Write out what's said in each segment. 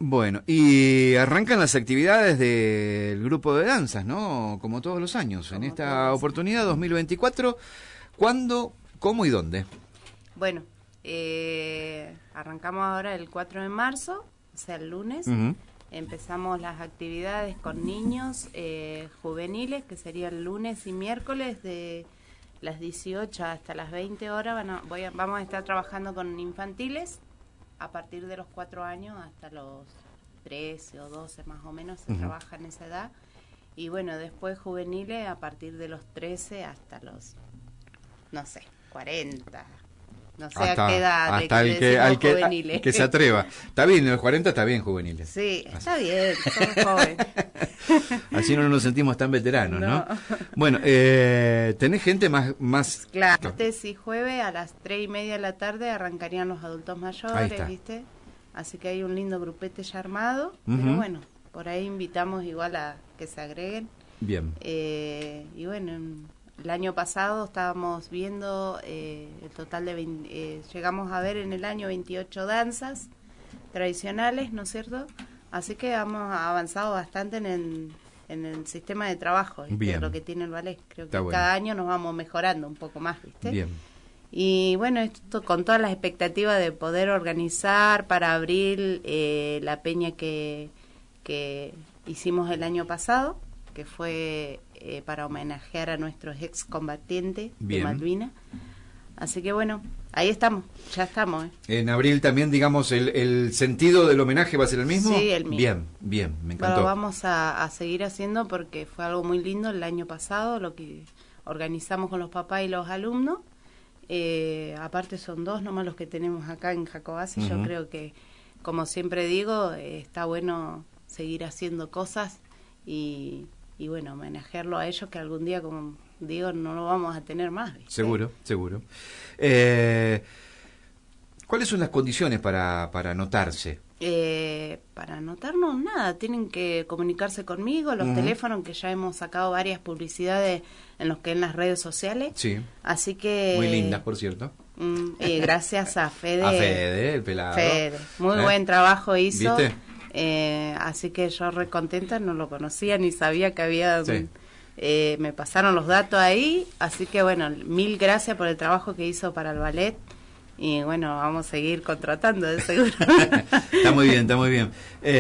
Bueno, y arrancan las actividades del grupo de danzas, ¿no? Como todos los años. En esta oportunidad 2024, ¿cuándo, cómo y dónde? Bueno, arrancamos ahora el 4 de marzo, o sea, el lunes. Empezamos las actividades con niños juveniles, que sería el lunes y miércoles de las 18 hasta las 20 horas. Vamos a estar trabajando con infantiles a partir de los 4 años hasta los 13 o 12 más o menos se trabaja en esa edad. Y bueno, después juveniles a partir de los 13 hasta los, no sé, 40. No sé a qué edad. Hasta el que se atreva. Está bien, en los 40 está bien juveniles. Sí, está bien, somos jóvenes. Así no nos sentimos tan veteranos, ¿no? Bueno, ¿tenés gente más? Claro, martes y jueves a las 3:30 de la tarde arrancarían los adultos mayores, ¿viste? Así que hay un lindo grupete ya armado, pero bueno, por ahí invitamos igual a que se agreguen. Bien. Y bueno, el año pasado estábamos viendo el total de llegamos a ver en el año 28 danzas tradicionales, ¿no es cierto? Así que hemos avanzado bastante en el sistema de trabajo, de lo que tiene el ballet. Creo que cada año nos vamos mejorando un poco más, ¿viste? Bien. Y bueno, esto con todas las expectativas de poder organizar para abril la peña que hicimos el año pasado, que fue para homenajear a nuestros excombatientes de Malvinas. Así que bueno, ahí estamos, ya estamos. En abril también, digamos, el sentido del homenaje va a ser el mismo. Sí, el mismo. Bien, me encantó. Lo vamos a seguir haciendo porque fue algo muy lindo el año pasado, lo que organizamos con los papás y los alumnos. Aparte son 2 nomás los que tenemos acá en Jacobacci. Yo creo que, como siempre digo, está bueno seguir haciendo cosas y bueno, homenajearlo a ellos, que algún día, como digo, no lo vamos a tener más, ¿viste? Seguro. ¿Cuáles son las condiciones para anotarse? Para anotarnos nada, tienen que comunicarse conmigo, los teléfonos, que ya hemos sacado varias publicidades en las redes sociales. Sí. Así que... Muy lindas, por cierto. Gracias a Fede. A Fede, el pelado. Fede, muy buen trabajo hizo. ¿Viste? Así que yo re contenta, no lo conocía ni sabía que había... me pasaron los datos ahí, así que bueno, 1000 gracias por el trabajo que hizo para el ballet. Y bueno, vamos a seguir contratando, de seguro. Está muy bien.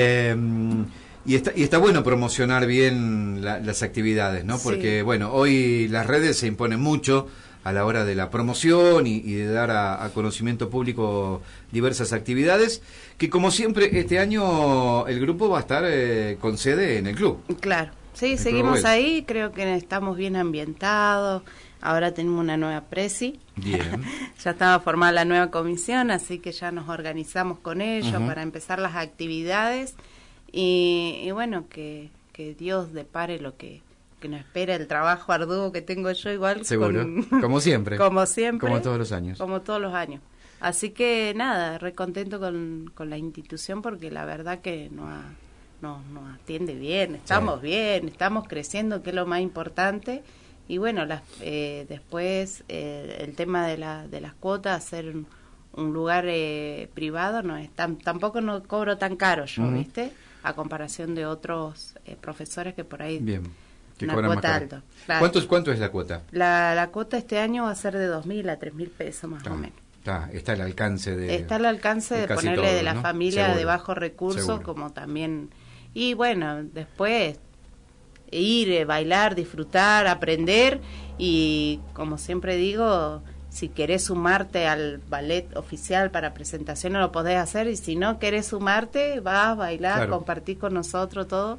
Y está bueno promocionar bien las actividades, ¿no? Porque, bueno, hoy las redes se imponen mucho a la hora de la promoción y de dar a conocimiento público diversas actividades, que como siempre este año el grupo va a estar con sede en el club. Claro, sí, seguimos ahí, creo que estamos bien ambientados. Ahora tenemos una nueva presi. Bien. Ya estaba formada la nueva comisión, así que ya nos organizamos con ellos para empezar las actividades. Y bueno, que Dios depare lo que nos espera, el trabajo arduo que tengo yo igual. Seguro, como siempre. Como siempre. Como todos los años. Como todos los años. Así que nada, re contento con la institución porque la verdad que nos atiende bien, estamos bien, estamos creciendo, que es lo más importante. Y bueno, después el tema de las cuotas, hacer un lugar privado, no es tampoco no cobro tan caro yo, ¿viste? A comparación de otros profesores que por ahí una cuota alta. Claro. ¿Cuánto es la cuota? La cuota este año va a ser de 2.000 a 3.000 pesos más o menos. Está al alcance de... Está al alcance de ponerle todos, de la familia de bajos recursos, como también... Y bueno, después... ir, bailar, disfrutar, aprender y como siempre digo, si querés sumarte al ballet oficial para presentaciones lo podés hacer y si no querés sumarte, vas, bailás, compartís con nosotros todo,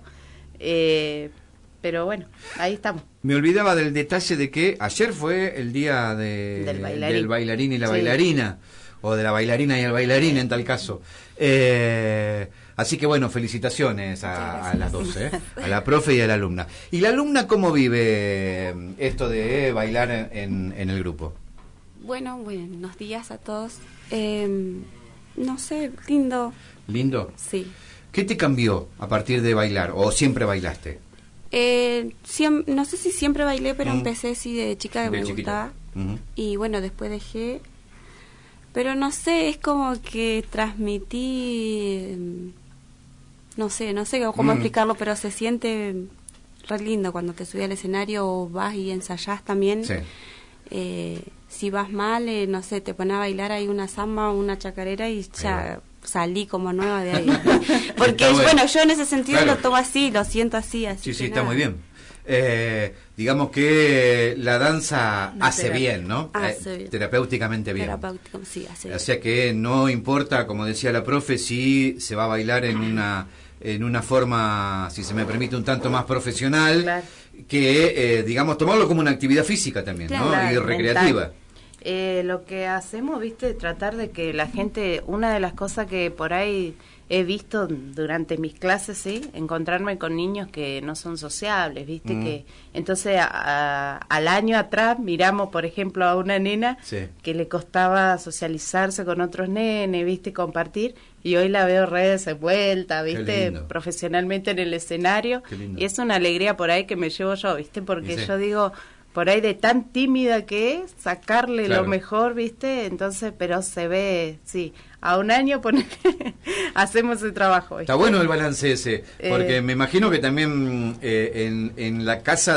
pero bueno, ahí estamos. Me olvidaba del detalle de que ayer fue el día del bailarín y la bailarina, o de la bailarina y el bailarín en tal caso. Así que bueno, felicitaciones a las dos, a la profe y a la alumna. ¿Y la alumna cómo vive esto de bailar en el grupo? Bueno, buenos días a todos. No sé, lindo. ¿Lindo? Sí. ¿Qué te cambió a partir de bailar? ¿O siempre bailaste? No sé si siempre bailé, pero empecé sí de chica que me gustaba. Y bueno, después dejé. Pero no sé, es como que transmití no sé cómo explicarlo, pero se siente re lindo cuando te subes al escenario o vas y ensayás también. Sí. Si vas mal, no sé, te pones a bailar ahí una samba o una chacarera y ya salí como nueva de ahí. Porque bueno, yo en ese sentido lo tomo así, lo siento así. Sí, está muy bien. Digamos que la danza hace bien, ¿no? Hace bien. Terapéuticamente bien. Sí, hace bien. O sea que no importa, como decía la profe, si se va a bailar en una forma, si se me permite, un tanto más profesional, claro, que, digamos, tomarlo como una actividad física también, claro, ¿no? Y recreativa. Lo que hacemos, viste, tratar de que la gente, una de las cosas que por ahí he visto durante mis clases, sí, encontrarme con niños que no son sociables, viste, que entonces al año atrás miramos, por ejemplo, a una nena que le costaba socializarse con otros nenes, viste, compartir, y hoy la veo re desenvuelta, viste, profesionalmente en el escenario, y es una alegría por ahí que me llevo yo, viste, porque yo digo, por ahí de tan tímida que es, sacarle lo mejor, ¿viste? Entonces, pero se ve, sí, a un año hacemos el trabajo, ¿viste? Está bueno el balance ese, porque me imagino que también en la casa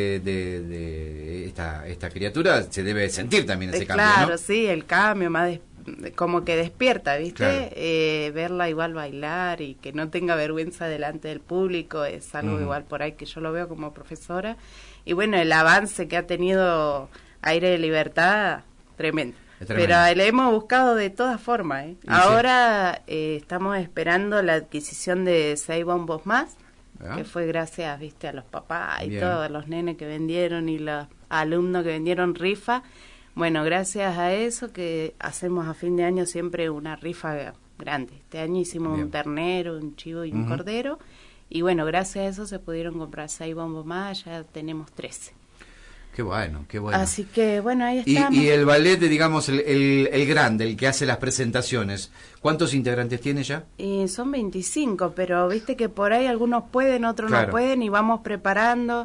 de esta criatura se debe sentir también ese cambio, claro, ¿no? Sí, el cambio, más como que despierta, ¿viste? Claro. Verla igual bailar y que no tenga vergüenza delante del público es algo igual por ahí que yo lo veo como profesora. Y bueno, el avance que ha tenido Aire de Libertad, tremendo. Pero le hemos buscado de todas formas, ¿eh? Ahora estamos esperando la adquisición de 6 bombos más, que fue gracias, viste, a los papás y todos los nenes que vendieron y los alumnos que vendieron rifa. Bueno, gracias a eso que hacemos a fin de año siempre una rifa grande. Este año hicimos un ternero, un chivo y un cordero. Y bueno, gracias a eso se pudieron comprar 6 bombos más, ya tenemos 13. Qué bueno, qué bueno. Así que bueno, ahí estamos. Y el ballet, digamos, el grande, el que hace las presentaciones, ¿cuántos integrantes tiene ya? Son 25, pero viste que por ahí algunos pueden, otros no pueden, y vamos preparando,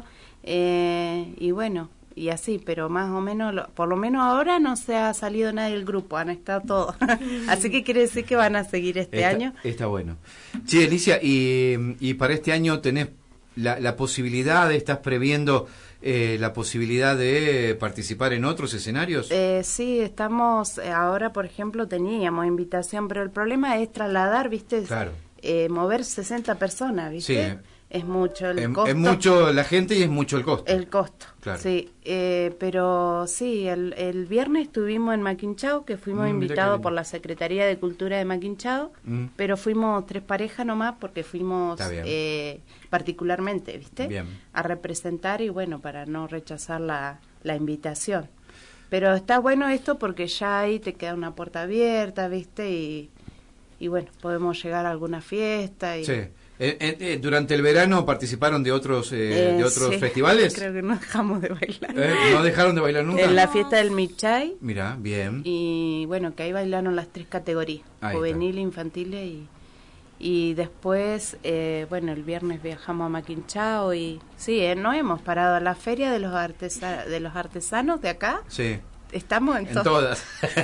y bueno, y así, pero más o menos, por lo menos ahora no se ha salido nadie del grupo, han estado todos. Así que quiere decir que van a seguir este año. Está bueno. Sí, Alicia, y para este año tenés la posibilidad, estás previendo la posibilidad de participar en otros escenarios. Sí, estamos, ahora por ejemplo teníamos invitación, pero el problema es trasladar, ¿viste? Claro. Mover 60 personas, ¿viste? Sí. Es mucho el costo. Es mucho la gente y es mucho el costo. El costo, claro. Sí. Pero sí, el viernes estuvimos en Maquinchao, que fuimos invitados por la Secretaría de Cultura de Maquinchao, pero fuimos 3 parejas nomás porque fuimos particularmente, ¿viste? Bien. A representar y bueno, para no rechazar la invitación. Pero está bueno esto porque ya ahí te queda una puerta abierta, ¿viste? Y bueno, podemos llegar a alguna fiesta y... Sí. ¿Durante el verano participaron de otros festivales? Creo que no dejamos de bailar. ¿No dejaron de bailar nunca? En la fiesta del Michay. Mira, bien. Y bueno, que ahí bailaron las 3 categorías, juvenil, infantil y después, bueno, el viernes viajamos a Maquinchao y sí, no hemos parado. La feria de los artesanos de acá. Sí. Estamos en todas.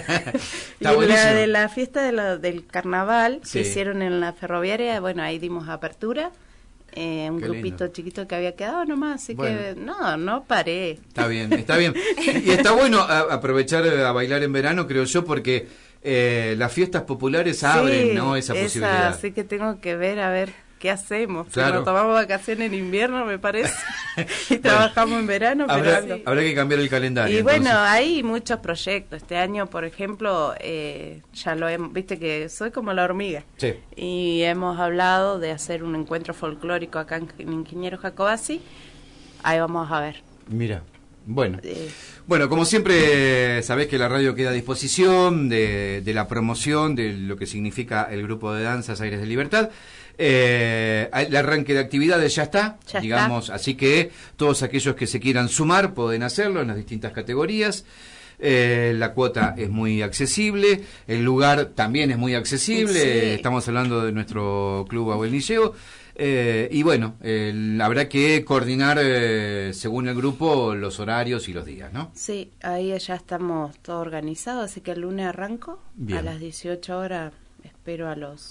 Y de la fiesta del carnaval que hicieron en la ferroviaria, bueno, ahí dimos apertura, un grupito chiquito que había quedado nomás, así que no paré. Está bien. Y está bueno aprovechar a bailar en verano, creo yo, porque las fiestas populares abren, ¿no? Esa posibilidad. Así que tengo que ver, a ver qué hacemos. Claro. Si nos tomamos vacaciones en invierno, me parece, y trabajamos en verano. Habrá que cambiar el calendario. Y bueno, hay muchos proyectos. Este año, por ejemplo, ya lo hemos, viste que soy como la hormiga. Sí. Y hemos hablado de hacer un encuentro folclórico acá en Ingeniero Jacobacci. Ahí vamos a ver. Mira. Bueno, como siempre, sabés que la radio queda a disposición de la promoción de lo que significa el grupo de danzas Aires de Libertad. El arranque de actividades ya está, digamos, así que todos aquellos que se quieran sumar pueden hacerlo en las distintas categorías. La cuota es muy accesible, el lugar también es muy accesible, estamos hablando de nuestro club Abuel Liceo. Y bueno, habrá que coordinar según el grupo los horarios y los días, ¿no? Sí, ahí ya estamos todo organizado, así que el lunes arranco. Bien. A las 18 horas espero a los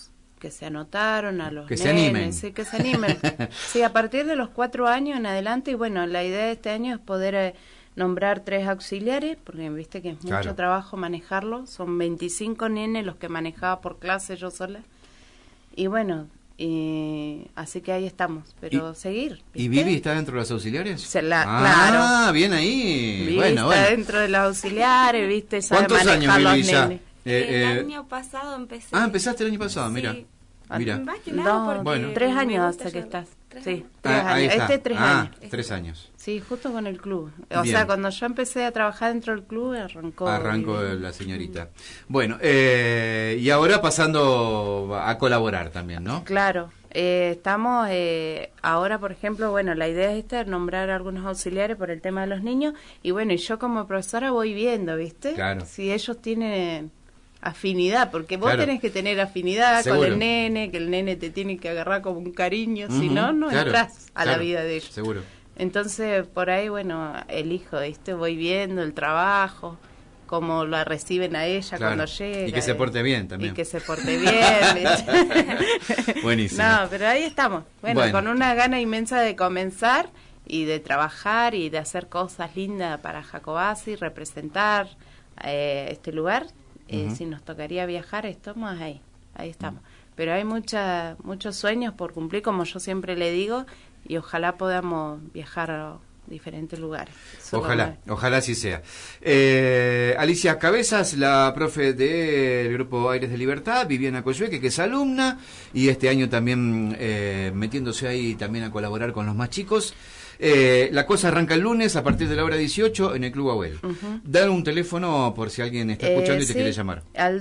que se anotaron, a los que nenes, se animen. Sí, que se animen. Sí, a partir de los 4 años en adelante, y bueno, la idea de este año es poder nombrar 3 auxiliares, porque viste que es mucho trabajo manejarlo, son 25 nenes los que manejaba por clase yo sola, y bueno, así que ahí estamos, pero seguir. ¿Viste? ¿Y Vivi está dentro de los auxiliares? Claro. Bien ahí. Vivi bueno. Está dentro de los auxiliares, viste, sabe ¿Cuántos años manejar Vivi los ya? nenes. El año pasado empecé. Empezaste el año pasado, mira. Mira. Más que nada porque 3 años gusta hasta que yo. estás. 3 Sí, años. 3 años. Este 3 años. 3 años. Sí, justo con el club. Bien. O sea, cuando yo empecé a trabajar dentro del club, arrancó la señorita. Bueno, y ahora pasando a colaborar también, ¿no? Claro. Estamos ahora, por ejemplo, bueno, la idea es nombrar algunos auxiliares por el tema de los niños. Y bueno, y yo como profesora voy viendo, ¿viste? Claro. Si ellos tienen afinidad, porque vos Claro. tenés que tener afinidad Seguro. con el nene, que el nene te tiene que agarrar como un cariño, si no, no entras a la vida de ellos. Seguro. Entonces, por ahí, bueno, elijo, ¿viste? Voy viendo el trabajo, cómo la reciben a ella cuando llega. Y que se porte bien también. Y que se porte bien, ¿viste? Buenísimo. No, pero ahí estamos. Bueno, con una gana inmensa de comenzar y de trabajar y de hacer cosas lindas para Jacobasi, representar este lugar. Si nos tocaría viajar, estamos ahí estamos. Pero hay muchos sueños por cumplir, como yo siempre le digo, y ojalá podamos viajar a diferentes lugares. Ojalá así sea. Alicia Cabezas, la profe del grupo Aires de Libertad, Viviana Coyueque, que es alumna, y este año también metiéndose ahí también a colaborar con los más chicos. La cosa arranca el lunes a partir de la hora 18 en el Club Abuel. Dan un teléfono por si alguien está escuchando y te quiere llamar. Al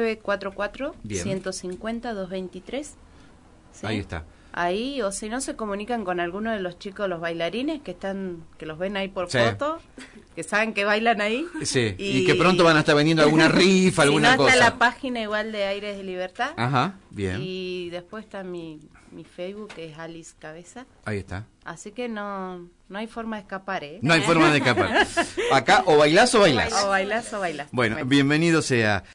2944-150-223. ¿Sí? Ahí está. Ahí, o si no, se comunican con alguno de los chicos, los bailarines que los ven ahí por foto, que saben que bailan ahí. Sí, y que pronto van a estar vendiendo alguna rifa, alguna cosa. Está la página igual de Aires de Libertad. Ajá, bien. Y después está mi Facebook, que es Alice Cabeza. Ahí está. Así que no hay forma de escapar, ¿eh? No hay forma de escapar. Acá o bailás o bailás. O bailás o bailás. Bueno, bienvenido sea.